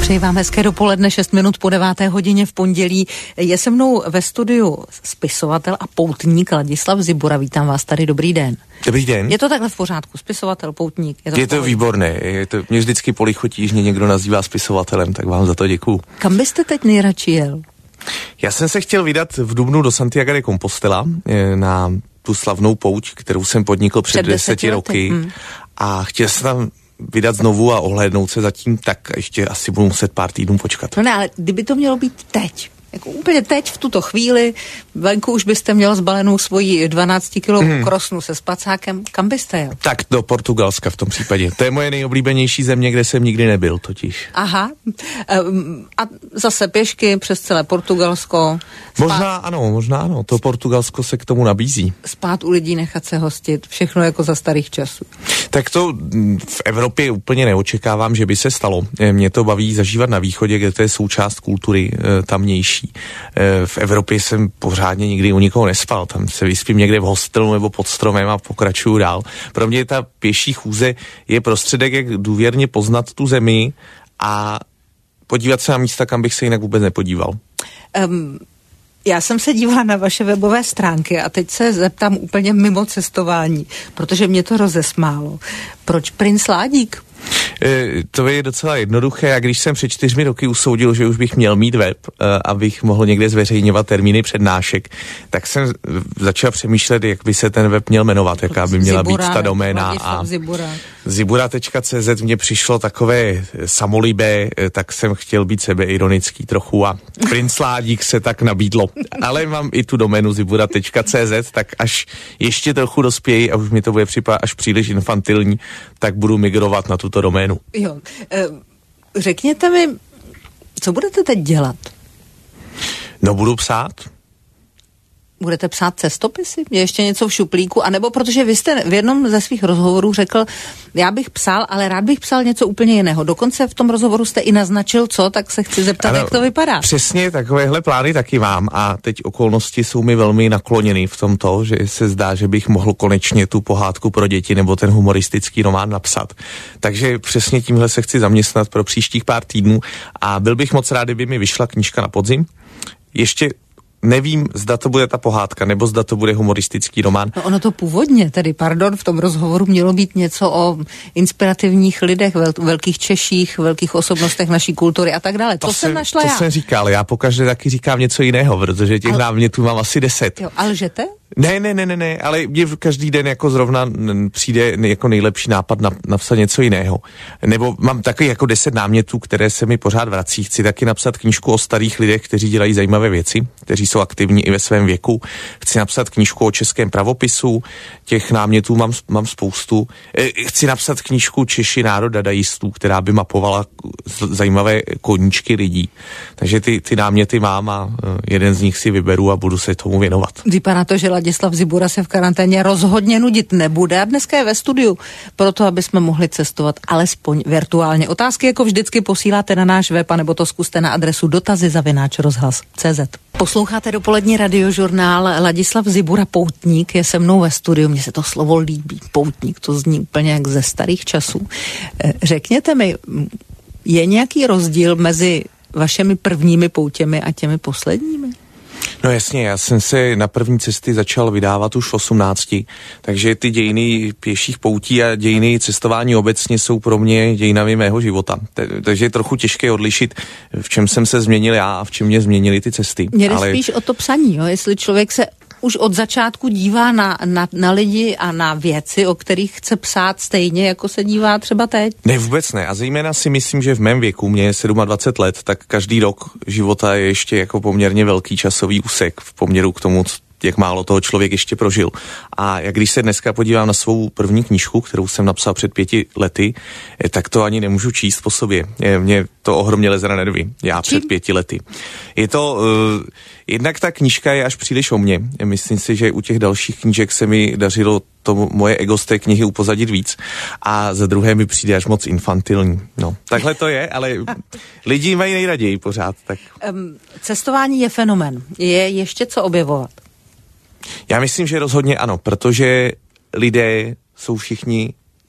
Přeji vám hezké dopoledne, 6 minut po 9. hodině v pondělí. Je se mnou ve studiu spisovatel a poutník Ladislav Zibura. Vítám vás tady, dobrý den. Dobrý den. Je to takhle v pořádku, spisovatel, poutník? Je to výborné, mě vždycky polichotí, když mě někdo nazývá spisovatelem, tak vám za to děkuju. Kam byste teď nejradši jel? Já jsem se chtěl vydat v dubnu do Santiago de Compostela na tu slavnou pouť, kterou jsem podnikl před 10 roky. A chtěl jsem tam vydat znovu a ohlédnout se zatím, tak ještě asi budu muset pár týdnů počkat. No ne, ale kdyby to mělo být teď, jako úplně teď, v tuto chvíli, venku už byste měl zbalenou svoji 12-kilovou krosnu se spacákem, kam byste jel? Tak do Portugalska v tom případě. To je moje nejoblíbenější země, kde jsem nikdy nebyl totiž. Aha. A zase pěšky přes celé Portugalsko. Možná ano. To Portugalsko se k tomu nabízí. Spát u lidí, nechat se hostit, všechno jako za starých časů. Tak to v Evropě úplně neočekávám, že by se stalo. Mě to baví zažívat na východě, kde to je součást kultury tamnější. V Evropě jsem pořádně nikdy u nikoho nespal. Tam se vyspím někde v hostelu nebo pod stromem a pokračuju dál. Pro mě ta pěší chůze je prostředek, jak důvěrně poznat tu zemi a podívat se na místa, kam bych se jinak vůbec nepodíval. Já jsem se dívala na vaše webové stránky a teď se zeptám úplně mimo cestování, protože mě to rozesmálo. Proč princ Ládík? To je docela jednoduché a když jsem před 4 roky usoudil, že už bych měl mít web, abych mohl někde zveřejňovat termíny přednášek, tak jsem začal přemýšlet, jak by se ten web měl jmenovat, jaká by měla být ta doména. A Zibura.cz mě přišlo takové samolibé, tak jsem chtěl být sebeironický trochu a princ Ládík se tak nabídlo. Ale mám i tu doménu Zibura.cz, tak až ještě trochu dospěji a už mi to bude připadat až příliš infantilní, tak budu migrovat na tuto doménu. Jo. Řekněte mi, co budete teď dělat? No, budu psát. Budete psát cestopisy? Je ještě něco v šuplíku? A nebo protože vy jste v jednom ze svých rozhovorů řekl, já bych psal, ale rád bych psal něco úplně jiného. Dokonce v tom rozhovoru jste i naznačil co, tak se chci zeptat, jak to vypadá. Přesně takovéhle plány taky mám a teď okolnosti jsou mi velmi nakloněny v tomto, že se zdá, že bych mohl konečně tu pohádku pro děti nebo ten humoristický román napsat. Takže přesně tímhle se chci zaměstnat pro příštích pár týdnů a byl bych moc rád, kdyby mi vyšla knížka na podzim. Ještě nevím, zda to bude ta pohádka, nebo zda to bude humoristický román. No ono to původně, v tom rozhovoru mělo být něco o inspirativních lidech, velkých Češích, velkých osobnostech naší kultury a tak dále. To jsem našla já. To jsem říkal, já pokaždé taky říkám něco jiného, protože těch námětů mám asi 10. Jo, ale lžete? Ne, ale mě každý den jako zrovna přijde jako nejlepší nápad napsat něco jiného. Nebo mám taky jako 10 námětů, které se mi pořád vrací. Chci taky napsat knížku o starých lidech, kteří dělají zajímavé věci, kteří jsou aktivní i ve svém věku. Chci napsat knížku o českém pravopisu, těch námětů mám spoustu. Chci napsat knížku Češi národ dadaistů, která by mapovala zajímavé koníčky lidí. Takže ty náměty mám a jeden z nich si vyberu a budu se tomu věnovat. Vypadá to, že Ladislav Zibura se v karanténě rozhodně nudit nebude a dneska je ve studiu proto, aby jsme mohli cestovat alespoň virtuálně. Otázky jako vždycky posíláte na náš web, nebo to zkuste na adresu dotazy@rozhlas.cz. Posloucháte dopolední radiožurnál. Ladislav Zibura, poutník, je se mnou ve studiu. Mně se to slovo líbí. Poutník, to zní úplně jak ze starých časů. Řekněte mi, je nějaký rozdíl mezi vašimi prvními poutěmi a těmi posledními? No jasně, já jsem se na první cesty začal vydávat už v 18, takže ty dějiny pěších poutí a dějiny cestování obecně jsou pro mě dějinami mého života. Takže je trochu těžké odlišit, v čem jsem se změnil já a v čem mě změnily ty cesty. Mě jde spíš o to psaní, jo? Jestli člověk se už od začátku dívá na lidi a na věci, o kterých chce psát stejně, jako se dívá třeba teď? Ne, vůbec ne. A zejména si myslím, že v mém věku, mě je 27 let, tak každý rok života je ještě jako poměrně velký časový úsek v poměru k tomu, jak málo toho člověk ještě prožil. A jak když se dneska podívám na svou první knížku, kterou jsem napsal před 5 lety, tak to ani nemůžu číst po sobě. Mě to ohromně leze na nervy. Já před 5 lety. Je to... Jednak ta knížka je až příliš o mně. Myslím si, že u těch dalších knížek se mi dařilo to moje ego z té knihy upozadit víc. A za druhé mi přijde až moc infantilní. No, takhle to je, ale lidi mají nejraději pořád. Tak. Cestování je fenomén. Je ještě co objevovat? Já myslím, že rozhodně ano, protože lidé jsou všichni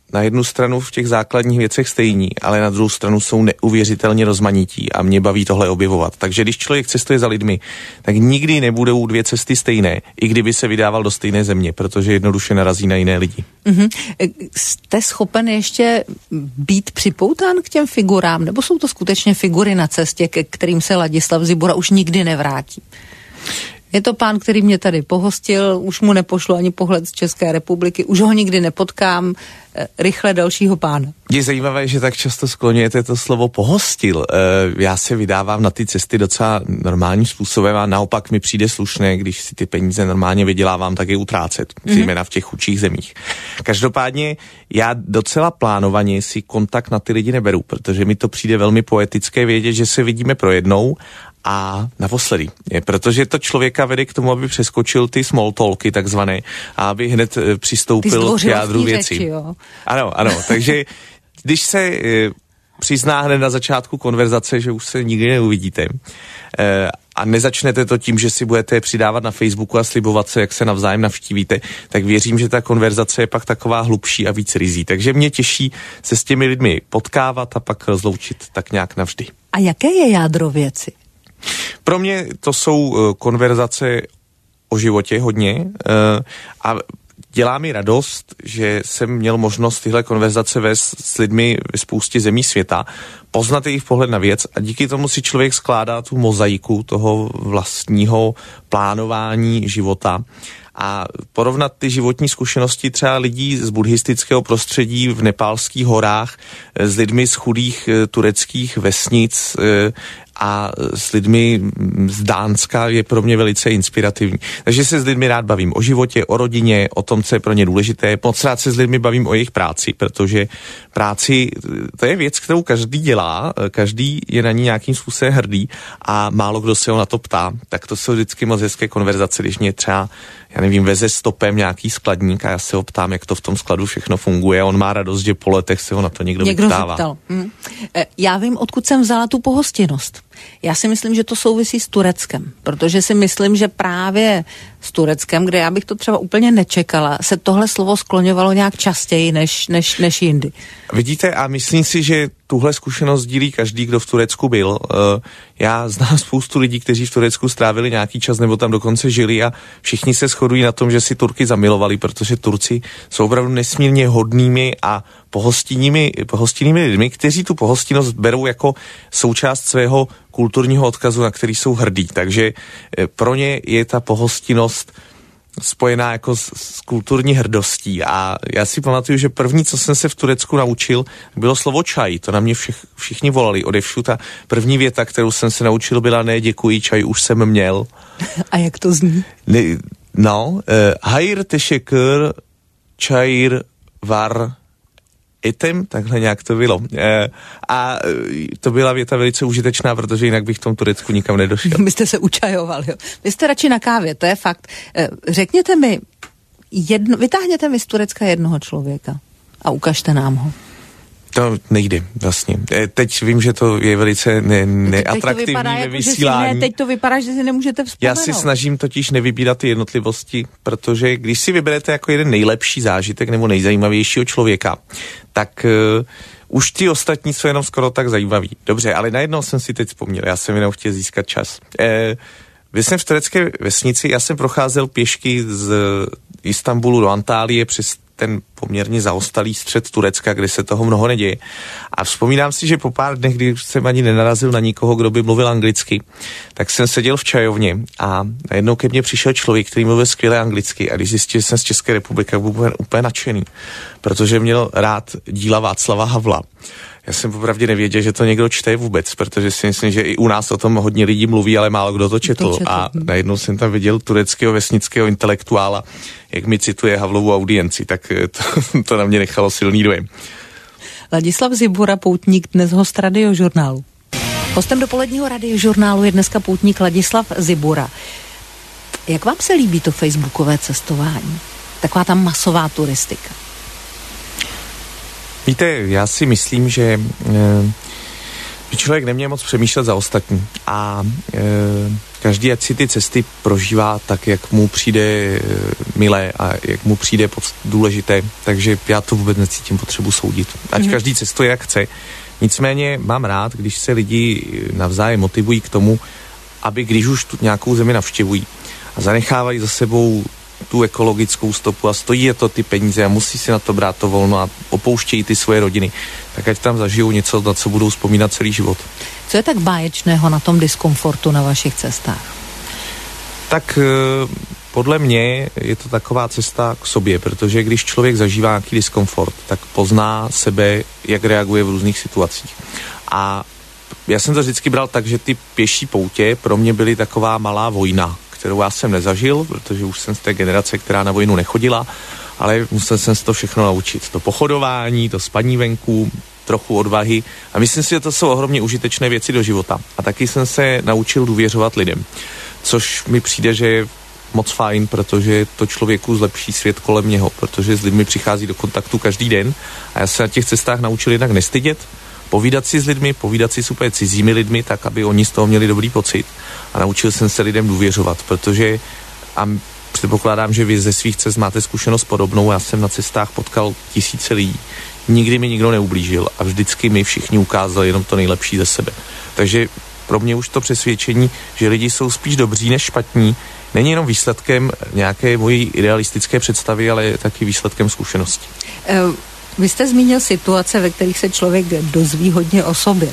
na jednu stranu v těch základních věcech stejní, ale na druhou stranu jsou neuvěřitelně rozmanití a mě baví tohle objevovat. Takže když člověk cestuje za lidmi, tak nikdy nebudou dvě cesty stejné, i kdyby se vydával do stejné země, protože jednoduše narazí na jiné lidi. Jste schopen ještě být připoután k těm figurám, nebo jsou to skutečně figury na cestě, ke kterým se Ladislav Zibura už nikdy nevrátí? Je to pán, který mě tady pohostil, už mu nepošlu ani pohled z České republiky, už ho nikdy nepotkám, rychle dalšího pána. Je zajímavé, že tak často skloňujete to slovo pohostil. Já se vydávám na ty cesty docela normálním způsobem a naopak mi přijde slušné, když si ty peníze normálně vydělávám, tak je utrácet, zejména v těch chudších zemích. Každopádně já docela plánovaně si kontakt na ty lidi neberu, protože mi to přijde velmi poetické vědět, že se vidíme pro jednou a naposledy. Protože to člověka vede k tomu, aby přeskočil ty small talky takzvané a aby hned přistoupil k jádru věci. Ano, takže když se přizná hned na začátku konverzace, že už se nikdy neuvidíte a nezačnete to tím, že si budete přidávat na Facebooku a slibovat se, jak se navzájem navštívíte, tak věřím, že ta konverzace je pak taková hlubší a víc rizí. Takže mě těší se s těmi lidmi potkávat a pak rozloučit tak nějak navždy. A jaké je jádro věci? Pro mě to jsou konverzace o životě hodně a dělá mi radost, že jsem měl možnost tyhle konverzace vést s lidmi ve spoustě zemí světa, poznat jejich pohled na věc a díky tomu si člověk skládá tu mozaiku toho vlastního plánování života a porovnat ty životní zkušenosti třeba lidí z buddhistického prostředí v nepálských horách s lidmi z chudých tureckých vesnic a s lidmi z Dánska je pro mě velice inspirativní. Takže se s lidmi rád bavím o životě, o rodině, o tom, co je pro ně důležité. Moc rád se s lidmi bavím o jejich práci, protože práci, to je věc, kterou každý dělá, každý je na ní nějakým způsobem hrdý a málo kdo se ho na to ptá. Tak to jsou vždycky moc hezké konverzace, když mě třeba, já nevím, veze stopem nějaký skladník a já se ho ptám, jak to v tom skladu všechno funguje. On má radost, že po letech se ho na to někdo vyptává. Já vím, odkud jsem vzala tu pohostinnost. Já si myslím, že to souvisí s Tureckem, protože si myslím, že právě s Tureckem, kde já bych to třeba úplně nečekala, se tohle slovo skloňovalo nějak častěji než jindy. Vidíte, a myslím si, že tuhle zkušenost dílí každý, kdo v Turecku byl. Já znám spoustu lidí, kteří v Turecku strávili nějaký čas nebo tam dokonce žili a všichni se shodují na tom, že si Turky zamilovali, protože Turci jsou opravdu nesmírně hodnými a pohostinnými lidmi, kteří tu pohostinnost berou jako součást svého kulturního odkazu, na který jsou hrdí. Takže pro ně je ta pohostinnost spojená jako s kulturní hrdostí a já si pamatuju, že první, co jsem se v Turecku naučil, bylo slovo čaj. To na mě všichni volali odevšud a první věta, kterou jsem se naučil, byla ne, děkuji, čaj už jsem měl. A jak to zní? Hayr teşekkür çayır var item, takhle nějak to bylo. A to byla věta velice užitečná, protože jinak bych v tom Turecku nikam nedošel. Vy jste se učajoval, jo. Vy jste radši na kávě, to je fakt. Řekněte mi, vytáhněte mi z Turecka jednoho člověka a ukažte nám ho. To nejde vlastně. Teď vím, že to je velice neatraktivní ve vysílání. Teď to vypadá, že si nemůžete vzpomenout. Já si snažím totiž nevybírat ty jednotlivosti, protože když si vyberete jako jeden nejlepší zážitek nebo nejzajímavějšího člověka, tak už ty ostatní jsou jenom skoro tak zajímaví. Dobře, ale najednou jsem si teď vzpomněl, já jsem jenom chtěl získat čas. Byl jsem v turecké vesnici, já jsem procházel pěšky z Istanbulu do Antálie přes ten poměrně zaostalý střed Turecka, kde se toho mnoho neděje. A vzpomínám si, že po pár dnech, kdy jsem ani nenarazil na nikoho, kdo by mluvil anglicky, tak jsem seděl v čajovně a najednou ke mně přišel člověk, který mluvil skvěle anglicky a když zjistil, že jsem z České republiky, byl úplně nadšený, protože měl rád díla Václava Havla. Já jsem popravdě nevěděl, že to někdo čte vůbec, protože si myslím, že i u nás o tom hodně lidí mluví, ale málo kdo to četl. A najednou jsem tam viděl tureckého vesnického intelektuála, jak mi cituje Havlovu audienci, tak to na mě nechalo silný dojem. Ladislav Zibura, poutník, dnes host Radiožurnálu. Hostem dopoledního Radiožurnálu je dneska poutník Ladislav Zibura. Jak vám se líbí to facebookové cestování? Taková ta masová turistika. Víte, já si myslím, že člověk neměl moc přemýšlet za ostatní a každý, ať si ty cesty prožívá tak, jak mu přijde milé a jak mu přijde důležité, takže já to vůbec necítím potřebu soudit. Ať každý cestuje, jak chce. Nicméně mám rád, když se lidi navzájem motivují k tomu, aby když už tu nějakou zemi navštěvují a zanechávají za sebou tu ekologickou stopu a stojí je to ty peníze a musí si na to brát to volno a opouštějí ty svoje rodiny, tak ať tam zažijou něco, na co budou vzpomínat celý život. Co je tak báječného na tom diskomfortu na vašich cestách? Tak podle mě je to taková cesta k sobě, protože když člověk zažívá nějaký diskomfort, tak pozná sebe, jak reaguje v různých situacích. A já jsem to vždycky bral tak, že ty pěší poutě pro mě byly taková malá vojna, kterou já jsem nezažil, protože už jsem z té generace, která na vojnu nechodila, ale musel jsem si to všechno naučit. To pochodování, to spaní venku, trochu odvahy a myslím si, že to jsou ohromně užitečné věci do života. A taky jsem se naučil důvěřovat lidem, což mi přijde, že je moc fajn, protože to člověku zlepší svět kolem něho, protože s lidmi přichází do kontaktu každý den a já se na těch cestách naučil jednak nestydět, povídat si s lidmi, povídat si s úplně cizími lidmi, tak, aby oni z toho měli dobrý pocit. A naučil jsem se lidem důvěřovat, protože a předpokládám, že vy ze svých cest máte zkušenost podobnou. Já jsem na cestách potkal tisíce lidí. Nikdy mi nikdo neublížil a vždycky mi všichni ukázali jenom to nejlepší ze sebe. Takže pro mě už to přesvědčení, že lidi jsou spíš dobří než špatní, není jenom výsledkem nějaké mojí idealistické představy, ale je taky výsledkem zkušeností. Vy jste zmínil situace, ve kterých se člověk dozví hodně o sobě.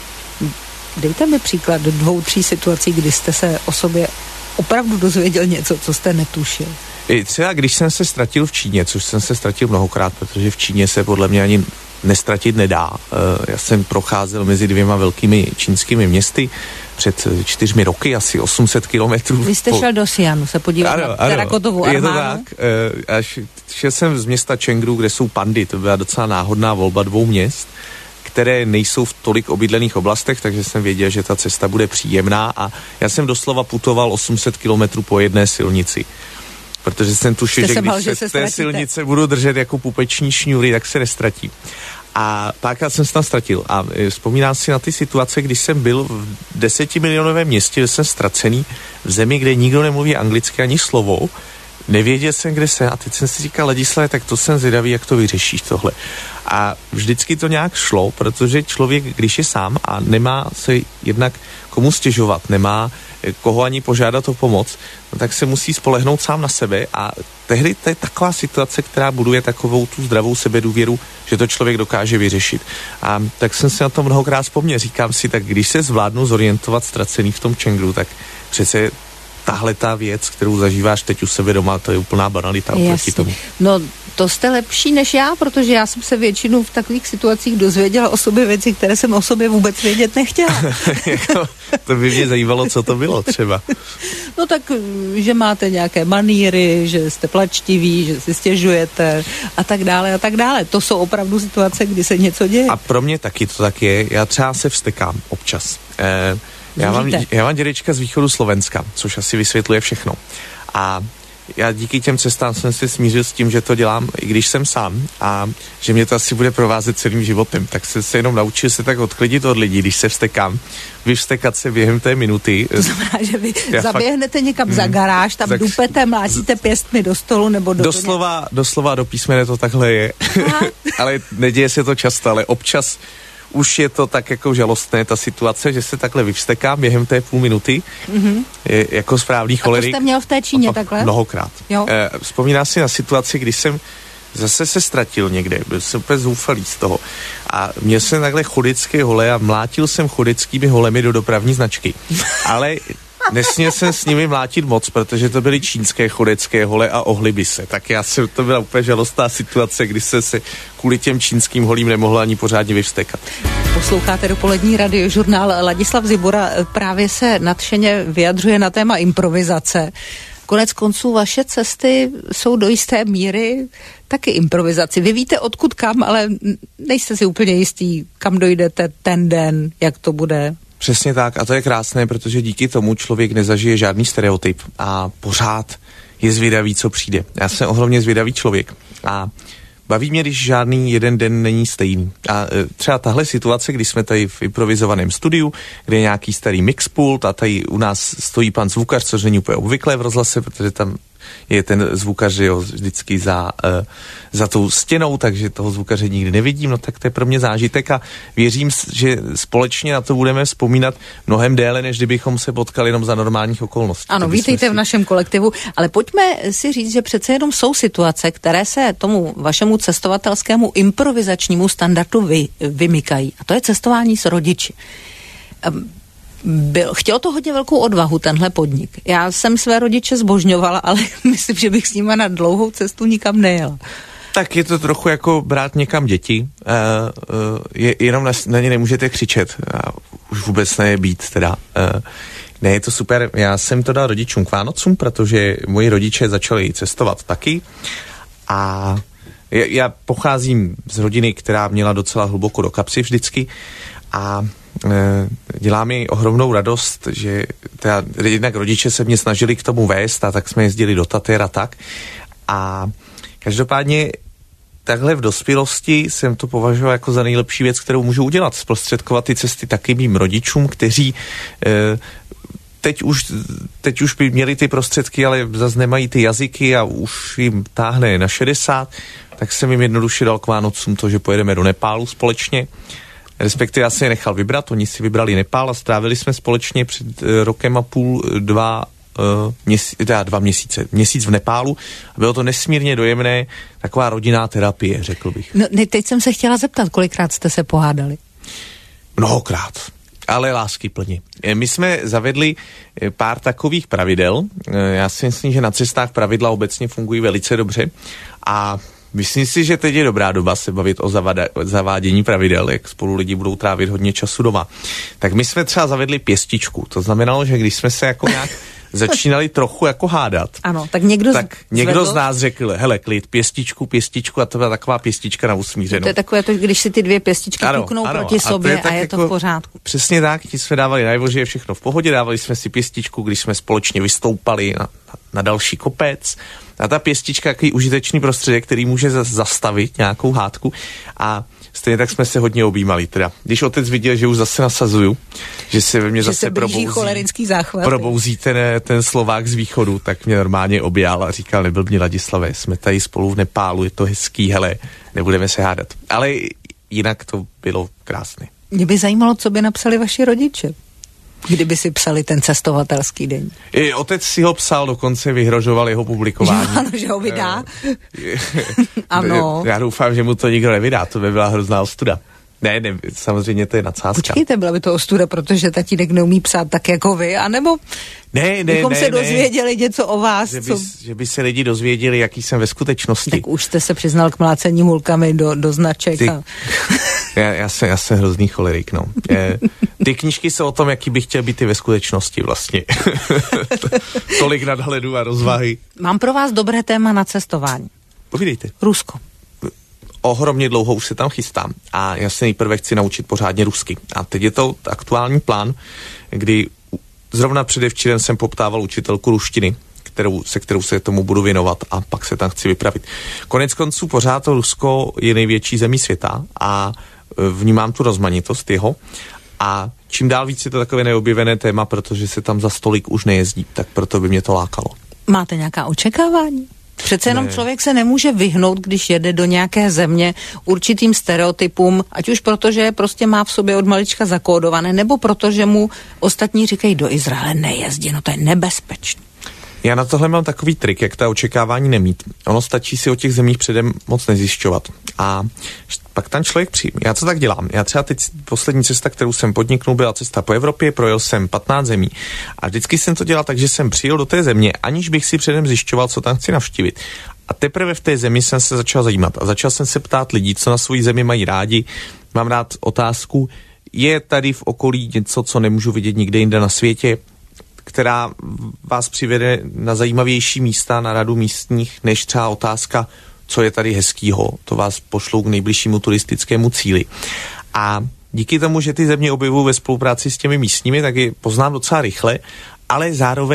Dejte mi příklad 2-3 situací, kdy jste se o sobě opravdu dozvěděl něco, co jste netušil. Třeba když jsem se ztratil v Číně, což jsem se ztratil mnohokrát, protože v Číně se podle mě ani nestratit nedá. Já jsem procházel mezi 2 velkými čínskými městy před 4 roky, asi 800 kilometrů. Vy jste šel do Xi'anu se podívat na terakotovou armádu. Je to tak. Šel jsem z města Chengdu, kde jsou pandy. To byla docela náhodná volba 2 měst, které nejsou v tolik obydlených oblastech, takže jsem věděl, že ta cesta bude příjemná a já jsem doslova putoval 800 kilometrů po jedné silnici. Protože jsem tušil, že když se z té silnice budu držet jako pupeční šňůry, tak se nestratím. A párkrát jsem se tam ztratil. A vzpomínám si na ty situace, když jsem byl v 10milionovém městě, že jsem ztracený v zemi, kde nikdo nemluví anglicky ani slovo. Nevěděl jsem, kde jsem a teď jsem si říkal, Ladislave, tak to jsem zvědavý, jak to vyřešíš tohle. A vždycky to nějak šlo, protože člověk, když je sám a nemá se jednak komu stěžovat, nemá koho ani požádat o pomoc, no tak se musí spolehnout sám na sebe a tehdy to je taková situace, která buduje takovou tu zdravou sebedůvěru, že to člověk dokáže vyřešit. A tak jsem si na to mnohokrát vzpomněl. Říkám si, tak když se zvládnu zorientovat ztracený v tom Chengdu, tak přece tahle ta věc, kterou zažíváš teď u sebe doma, to je úplná banalita oproti tomu. No, to jste lepší než já, protože já jsem se většinou v takových situacích dozvěděla o sobě věci, které jsem o sobě vůbec vědět nechtěla. To by mě zajímalo, co to bylo třeba. No tak, že máte nějaké maníry, že jste plačtiví, že si stěžujete a tak dále a tak dále. To jsou opravdu situace, kdy se něco děje. A pro mě taky to tak je. Já třeba se vztekám občas. Já mám dědečka z východu Slovenska, což asi vysvětluje všechno. A já díky těm cestám jsem se smířil s tím, že to dělám, i když jsem sám a že mě to asi bude provázet celým životem. Tak jsem se jenom naučil se tak odklidit od lidí, když se vztekám. Vyvstekat se během té minuty. To znamená, že vy zaběhnete někam za garáž, tam dupete, mlátíte pěstmi do stolu nebo do... Doslova do písmene to takhle je. Ale neděje se to často, ale občas už je to tak jako žalostné, ta situace, že se takhle vyvstekám během té půl minuty, jako správný cholerik. A to jste měl v té Číně takhle? Mnohokrát. Vzpomínám si na situaci, kdy jsem zase se ztratil někde, byl jsem úplně zoufalý z toho. A měl jsem takhle chodecké hole a mlátil jsem chodeckými holemi do dopravní značky. Ale nesměl jsem s nimi mlátit moc, protože to byly čínské chodecké hole a ohly by se. Tak to byla úplně žalostná situace, kdy se kvůli těm čínským holím nemohla ani pořádně vyvstekat. Posloucháte dopolední radiožurnál. Ladislav Zibura právě se nadšeně vyjadřuje na téma improvizace. Konec konců vaše cesty jsou do jisté míry taky improvizaci. Vy víte odkud kam, ale nejste si úplně jistý, kam dojdete ten den, jak to bude. Přesně tak a to je krásné, protože díky tomu člověk nezažije žádný stereotyp a pořád je zvědavý, co přijde. Já jsem ohromně zvědavý člověk a baví mě, když žádný jeden den není stejný. A třeba tahle situace, kdy jsme tady v improvizovaném studiu, kde je nějaký starý mixpult a tady u nás stojí pan zvukař, což není úplně obvyklé v rozhlase, protože tam je ten zvukař vždycky za tou stěnou, takže toho zvukaře nikdy nevidím, no tak to je pro mě zážitek a věřím, že společně na to budeme vzpomínat mnohem déle, než kdybychom se potkali jenom za normálních okolností. Ano, vítejte v našem kolektivu, ale pojďme si říct, že přece jenom jsou situace, které se tomu vašemu cestovatelskému improvizačnímu standardu vymykají. A to je cestování s rodiči. Chtěl to hodně velkou odvahu, tenhle podnik. Já jsem své rodiče zbožňovala, ale myslím, že bych s nima na dlouhou cestu nikam nejela. Tak je to trochu jako brát někam děti, jenom na ně nemůžete křičet, už vůbec ne být teda. Ne, je to super, já jsem to dal rodičům k Vánocům, protože moji rodiče začali cestovat taky a já pocházím z rodiny, která měla docela hluboko do kapsy vždycky a dělá mi ohromnou radost, že teda jednak rodiče se mě snažili k tomu vést a tak jsme jezdili do Tater a tak. A každopádně takhle v dospělosti jsem to považoval jako za nejlepší věc, kterou můžu udělat. Zprostředkovat ty cesty taky mým rodičům, kteří teď už by měli ty prostředky, ale zase nemají ty jazyky a už jim táhne na 60, tak jsem jim jednoduše dal k Vánocům to, že pojedeme do Nepálu společně. Respektive já si je nechal vybrat, oni si vybrali Nepál a strávili jsme společně před rokem a půl 2 měsíce, měsíc v Nepálu. Bylo to nesmírně dojemné, taková rodinná terapie, řekl bych. No, teď jsem se chtěla zeptat, kolikrát jste se pohádali? Mnohokrát, ale láskyplně. My jsme zavedli pár takových pravidel. Já si myslím, že na cestách pravidla obecně fungují velice dobře a myslím si, že teď je dobrá doba se bavit o zavádění pravidel, jak spolu lidi budou trávit hodně času doma. Tak my jsme třeba zavedli pěstičku. To znamenalo, že když jsme se jako nějak začínali trochu jako hádat. Ano, tak někdo z nás řekl, hele, klid, pěstičku a to byla taková pěstička na usmířenou. To je takové to, když si ty dvě pěstičky kuknou proti sobě a je to v pořádku. Přesně tak, ti jsme dávali najevo, že je všechno v pohodě, dávali jsme si pěstičku, když jsme společně vystoupali na další kopec. A ta pěstička je takový užitečný prostředek, který může zastavit nějakou hádku a stejně tak jsme se hodně objímali. Teda, když otec viděl, že už zase nasazuju, že se ve mně zase probouzí ten Slovák z východu, tak mě normálně objal a říkal, neblbni Ladislave, jsme tady spolu v Nepálu, je to hezký, hele, nebudeme se hádat. Ale jinak to bylo krásné. Mě by zajímalo, co by napsali vaši rodiče, kdyby si psali ten cestovatelský den. Otec si ho psal, dokonce vyhrožoval jeho publikování. Ano, že ho vydá. Ano. Já doufám, že mu to nikdo nevydá, to by byla hrozná ostuda. Ne, samozřejmě to je nadsázka. Počkejte, byla by to ostuda, protože tatínek neumí psát tak jako vy, anebo bychom se dozvěděli něco o vás. Že by se lidi dozvěděli, jaký jsem ve skutečnosti. Tak už jste se přiznal k mlácení hůlkami do značek. Já jsem hrozný cholerik, no. Ty knížky jsou o tom, jaký bych chtěl být i ve skutečnosti vlastně. Tolik nadhledu a rozvahy. Mám pro vás dobré téma na cestování. Povídejte. Rusko. Ohromně dlouho už se tam chystám a já se nejprve chci naučit pořádně rusky. A teď je to aktuální plán, kdy zrovna předevčírem jsem poptával učitelku ruštiny, kterou se tomu budu věnovat a pak se tam chci vypravit. Konec konců pořád to Rusko je největší zemí světa a vnímám tu rozmanitost jeho a čím dál víc je to takové neobjevené téma, protože se tam za stolik už nejezdí, tak proto by mě to lákalo. Máte nějaká očekávání? Přece jenom člověk se nemůže vyhnout, když jede do nějaké země určitým stereotypům, ať už protože prostě má v sobě od malička zakódované, nebo protože mu ostatní říkají, do Izraele nejezdí, no to je nebezpečné. Já na tohle mám takový trik, jak ta očekávání nemít. Ono stačí si o těch zemích předem moc nezjišťovat. A pak tam člověk přijde. Já co tak dělám? Já třeba teď poslední cesta, kterou jsem podniknul, byla cesta po Evropě, projel jsem 15 zemí. A vždycky jsem to dělal tak, že jsem přijel do té země, aniž bych si předem zjišťoval, co tam chci navštívit. A teprve v té zemi jsem se začal zajímat. A začal jsem se ptát lidí, co na svojí zemi mají rádi. Mám rád otázku, je tady v okolí něco, co nemůžu vidět nikde jinde na světě, která vás přivede na zajímavější místa, na radu místních, než třeba otázka, co je tady hezkýho. To vás pošlou k nejbližšímu turistickému cíli. A díky tomu, že ty země objevuju ve spolupráci s těmi místními, tak je poznám docela rychle, ale zároveň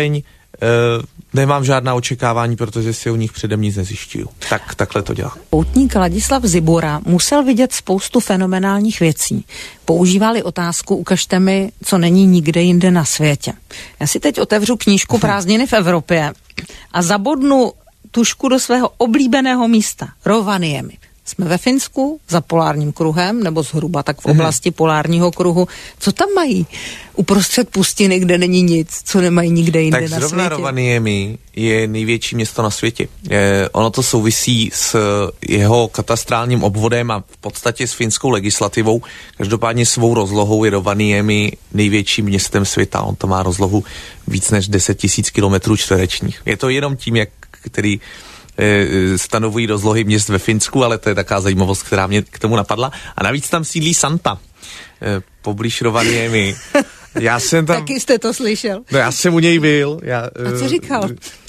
nemám žádná očekávání, protože si o nich předem nic nezjišťuju. Takhle to dělá. Poutník Ladislav Zibura musel vidět spoustu fenomenálních věcí. Používali otázku, ukažte mi, co není nikde jinde na světě. Já si teď otevřu knížku Prázdniny v Evropě a zabodnu tušku do svého oblíbeného místa, Rovaniemi. Jsme ve Finsku, za polárním kruhem, nebo zhruba tak v oblasti polárního kruhu. Co tam mají? Uprostřed pustiny, kde není nic, co nemají nikde jinde na světě. Tak zrovna Rovaniemi je největší město na světě. Ono to souvisí s jeho katastrálním obvodem a v podstatě s finskou legislativou. Každopádně svou rozlohou je Rovaniemi největším městem světa. On to má rozlohu víc než 10 000 kilometrů čtverečních. Je to jenom tím, který stanovují rozlohy měst ve Finsku, ale to je taková zajímavost, která mě k tomu napadla. A navíc tam sídlí Santa, poblíž Rovaniemi. Já jsem tam... Taky jste to slyšel. No, já jsem u něj byl. A co říkal?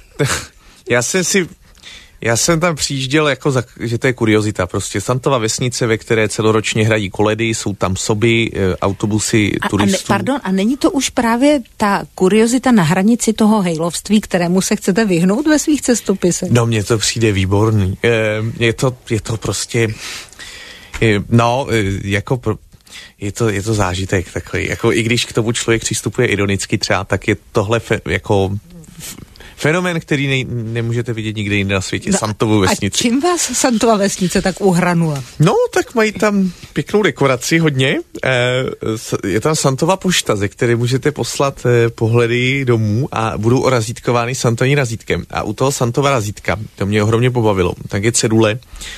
Já jsem tam přijížděl, že to je kuriozita prostě. Santova vesnice, ve které celoročně hrají koledy, jsou tam soby, autobusy turistů. A není to už právě ta kuriozita na hranici toho hejlovství, kterému se chcete vyhnout ve svých cestopisech? No, mně to přijde výborný. Je to prostě... Je to zážitek takový. I když k tomu člověk přistupuje ironicky třeba, tak je tohle fenomén, který nemůžete vidět nikde jinde na světě, Santovu vesnici. A čím vás Santova vesnice tak uhranula? No, tak mají tam pěknou dekoraci hodně. Je tam Santova pošta, ze které můžete poslat pohledy domů a budou orazítkovány Santovým razítkem. A u toho Santova razítka, to mě ohromně pobavilo, tak je cedule.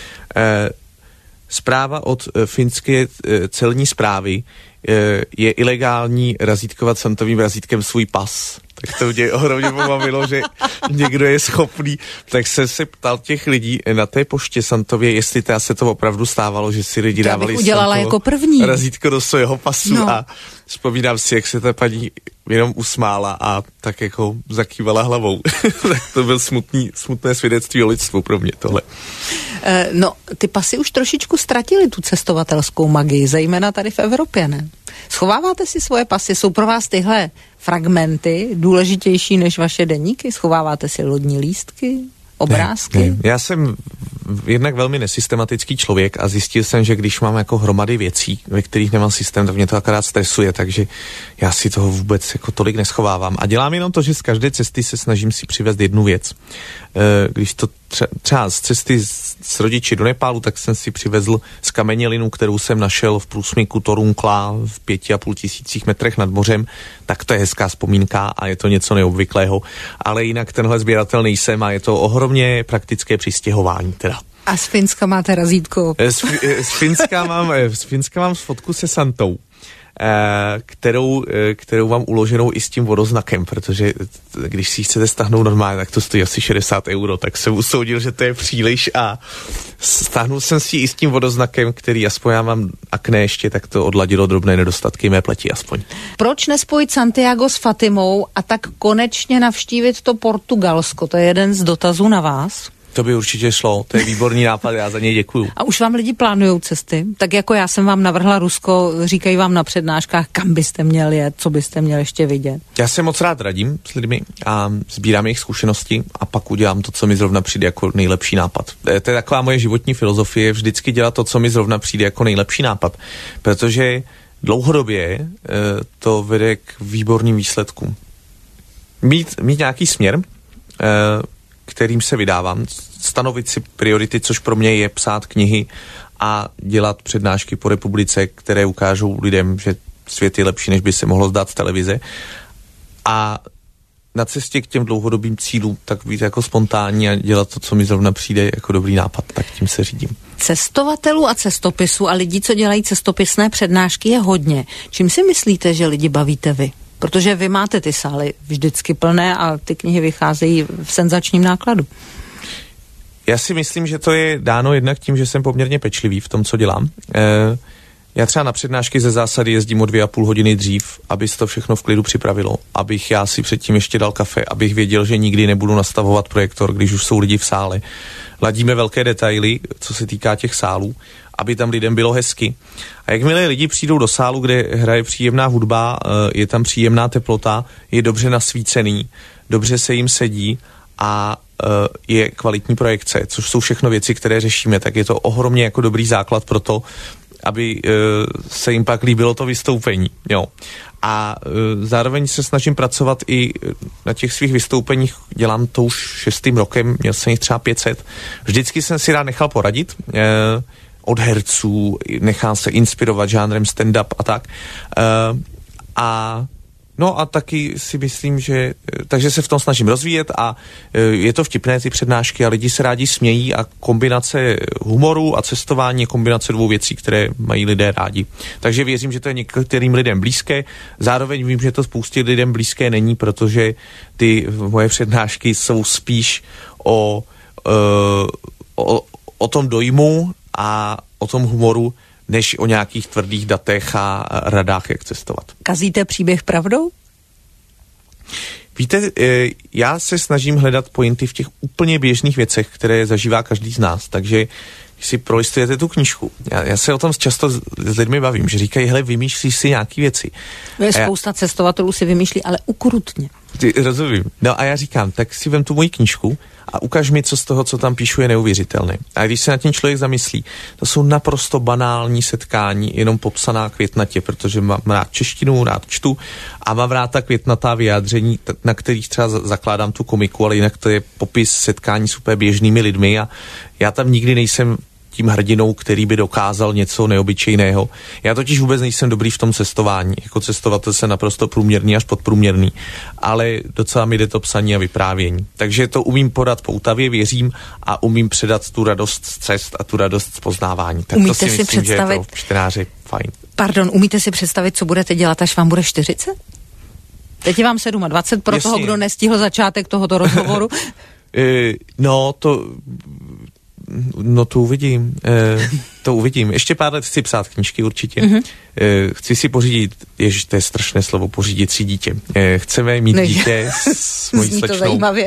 Zpráva od finské celní správy je ilegální razítkovat Santovým razítkem svůj pas. Tak to mě ohromně pobavilo, že někdo je schopný. Tak jsem se ptal těch lidí na té poště Santově, jestli se to opravdu stávalo, že si lidi dávali udělala jako první razítko do svého pasu a vzpomínám si, jak se ta paní jenom usmála a tak jako zakývala hlavou. Tak to byl smutné svědectví o lidstvu pro mě tohle. No, ty pasy už trošičku ztratily tu cestovatelskou magii, zejména tady v Evropě, ne? Schováváte si svoje pasy? Jsou pro vás tyhle fragmenty důležitější než vaše deníky? Schováváte si lodní lístky, obrázky? Ne. Já jsem jednak velmi nesystematický člověk a zjistil jsem, že když mám jako hromady věcí, ve kterých nemám systém, tak mě to akorát stresuje, takže já si toho vůbec jako tolik neschovávám. A dělám jenom to, že z každé cesty se snažím si přivést jednu věc. Když to třeba z cesty s rodiči do Nepálu, tak jsem si přivezl z kamenělinu, kterou jsem našel v průsmyku Torunkla v 5,5 metrech nad mořem, tak to je hezká vzpomínka a je to něco neobvyklého. Ale jinak tenhle sběratel nejsem a je to ohromně praktické přistěhování teda. A z Finska máte razítko? Z Finska mám fotku se Santou, kterou mám uloženou i s tím vodoznakem, protože když si chcete stáhnout normálně, tak to stojí asi 60 €, tak jsem usoudil, že to je příliš a stáhnul jsem si i s tím vodoznakem, který aspoň já mám akné ještě, tak to odladilo drobné nedostatky mé pleti aspoň. Proč nespojit Santiago s Fatimou a tak konečně navštívit to Portugalsko? To je jeden z dotazů na vás. To by určitě šlo, to je výborný nápad, já za něj děkuju. A už vám lidi plánujou cesty? Tak jako já jsem vám navrhla Rusko, říkají vám na přednáškách, kam byste měl jet, co byste měl ještě vidět? Já se moc rád radím s lidmi a sbírám jejich zkušenosti a pak udělám to, co mi zrovna přijde jako nejlepší nápad. To je taková moje životní filozofie, vždycky dělat to, co mi zrovna přijde jako nejlepší nápad, protože dlouhodobě to vede k výborným výsledkům. Mít nějaký směr, kterým se vydávám, stanovit si priority, což pro mě je psát knihy a dělat přednášky po republice, které ukážou lidem, že svět je lepší, než by se mohlo zdát z televize. A na cestě k těm dlouhodobým cílům tak být jako spontánní a dělat to, co mi zrovna přijde jako dobrý nápad, tak tím se řídím. Cestovatelů a cestopisů a lidí, co dělají cestopisné přednášky, je hodně. Čím si myslíte, že lidi bavíte vy? Protože vy máte ty sály vždycky plné a ty knihy vycházejí v senzačním nákladu. Já si myslím, že to je dáno jednak tím, že jsem poměrně pečlivý v tom, co dělám. Já třeba na přednášky ze zásady jezdím o 2,5 hodiny dřív, aby se to všechno v klidu připravilo, abych já si předtím ještě dal kafe, abych věděl, že nikdy nebudu nastavovat projektor, když už jsou lidi v sále. Ladíme velké detaily, co se týká těch sálů aby tam lidem bylo hezky. A jakmile lidi přijdou do sálu, kde hraje příjemná hudba, je tam příjemná teplota, je dobře nasvícený, dobře se jim sedí a je kvalitní projekce, což jsou všechno věci, které řešíme, tak je to ohromně jako dobrý základ pro to, aby se jim pak líbilo to vystoupení. Jo. A zároveň se snažím pracovat i na těch svých vystoupeních, dělám to už 6. rokem, měl jsem jich třeba 500. Vždycky jsem si rád nechal poradit od herců, nechám se inspirovat žánrem stand-up a tak. No a taky si myslím, že takže se v tom snažím rozvíjet a je to vtipné ty přednášky a lidi se rádi smějí a kombinace humoru a cestování je kombinace dvou věcí, které mají lidé rádi. Takže věřím, že to je některým lidem blízké. Zároveň vím, že to spoustě lidem blízké není, protože ty moje přednášky jsou spíš o tom dojmu a o tom humoru, než o nějakých tvrdých datech a radách, jak cestovat. Kazíte příběh pravdou? Víte, já se snažím hledat pointy v těch úplně běžných věcech, které zažívá každý z nás, takže když si prolistujete tu knížku, já se o tom často s lidmi bavím, že říkají, hele, vymýšlíš si nějaký věci. Spousta cestovatelů si vymýšlí, ale ukrutně. Rozumím. No a já říkám, tak si vem tu moji knížku a ukaž mi, co z toho, co tam píšu, je neuvěřitelné. A když se nad tím člověk zamyslí, to jsou naprosto banální setkání, jenom popsaná květnatě, protože mám rád češtinu, rád čtu a mám rád ta květnatá vyjádření, na kterých třeba zakládám tu komiku, ale jinak to je popis setkání s úplně běžnými lidmi a já tam nikdy nejsem tím hrdinou, který by dokázal něco neobyčejného. Já totiž vůbec nejsem dobrý v tom cestování. Jako cestovatel jsem naprosto průměrný až podprůměrný. Ale docela mi jde to psaní a vyprávění. Takže to umím podat poutavě, věřím, a umím předat tu radost z cest a tu radost z poznávání. Tak umíte to si myslím, představit, že je pro čtenáři fajn. Pardon, umíte si představit, co budete dělat, až vám bude 40? Teď je vám 27, pro toho, kdo nestihl začátek tohoto rozhovoru. To uvidím. To uvidím. Ještě pár let chci psát knížky určitě. Mm-hmm. Chci si pořídit, ježiš, to je strašné slovo, pořídit si dítě. Chceme mít dítě s mojí slečnou. Zní to zajímavě.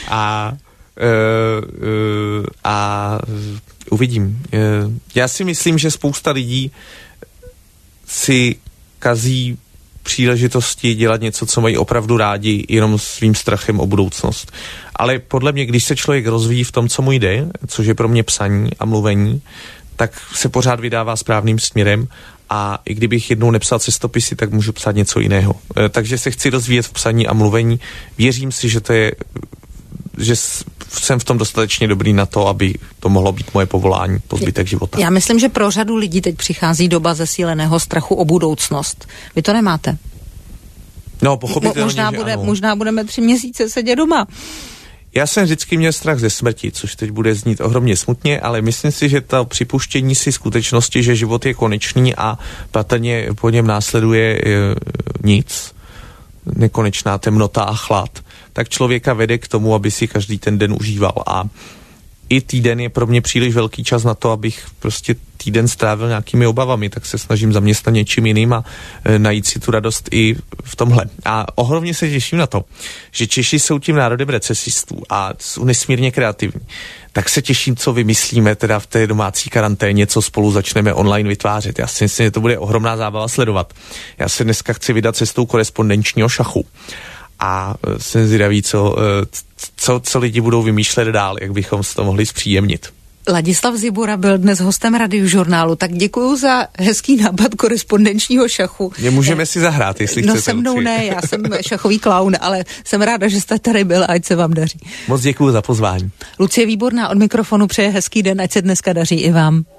A uvidím. Já si myslím, že spousta lidí si kazí příležitosti dělat něco, co mají opravdu rádi, jenom svým strachem o budoucnost. Ale podle mě, když se člověk rozvíjí v tom, co mu jde, což je pro mě psaní a mluvení, tak se pořád vydává správným směrem a i kdybych jednou nepsal cestopisy, tak můžu psát něco jiného. Takže se chci rozvíjet v psaní a mluvení. Věřím si, že jsem v tom dostatečně dobrý na to, aby to mohlo být moje povolání po zbytek života. Já myslím, že pro řadu lidí teď přichází doba zesíleného strachu o budoucnost. Vy to nemáte? No, pochopitelně, možná budeme 3 měsíce sedět doma. Já jsem vždycky měl strach ze smrti, což teď bude znít ohromně smutně, ale myslím si, že to připuštění si skutečnosti, že život je konečný a patrně po něm následuje nic, nekonečná temnota a chlad, tak člověka vede k tomu, aby si každý ten den užíval. A i týden je pro mě příliš velký čas na to, abych prostě týden strávil nějakými obavami, tak se snažím zaměstnat něčím jiným a najít si tu radost i v tomhle. A ohromně se těším na to, že Češi jsou tím národem recesistů a jsou nesmírně kreativní. Tak se těším, co vymyslíme teda v té domácí karanténě, co spolu začneme online vytvářet. Já si myslím, že to bude ohromná zábava sledovat. Já se dneska chci vydat cestou korespondenčního šachu. A jsem zvědavý, co lidi budou vymýšlet dál, jak bychom si to mohli zpříjemnit. Ladislav Zibura byl dnes hostem Radiožurnálu, tak děkuju za hezký nápad korespondenčního šachu. Můžeme si zahrát, jestli chcete. No se mnou ne, já jsem šachový klaun, ale jsem ráda, že jste tady byl, ať se vám daří. Moc děkuju za pozvání. Lucie Výborná od mikrofonu přeje hezký den, ať se dneska daří i vám.